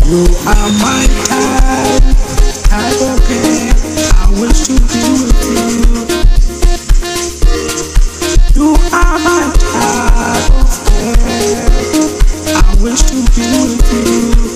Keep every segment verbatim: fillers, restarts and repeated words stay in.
You are my type, type of girl. I wish to be with you. You are my type of girl. I wish to be with you.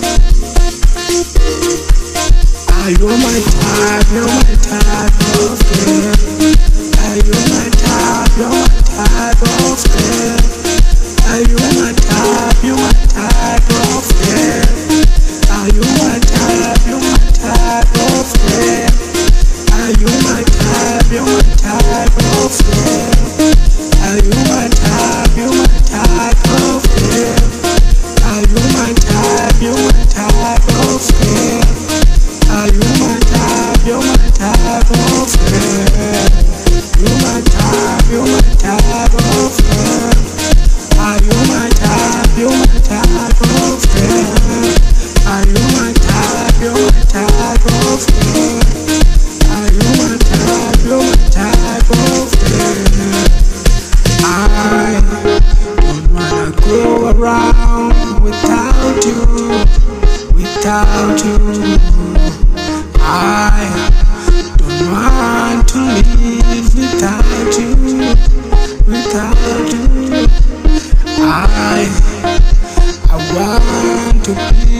Are you my type? You're my type of girl. Are you my type? You're my type of girl. Are you my type? You're my type of girl. Are you my type? You're my type of girl. Are you my type? You're my type of girl. Are you my type? You're my type of girl. Are you my type? You're my type of girl. Are you my type? You're my type of girl. You my type? You're my type of girl. Are you my type? You're my type of girl. Are you my type? You're my type of girl. Are you my type? You're my type of girl. I don't wanna go around without you, without you. I don't want to live without you, without you. I I want to be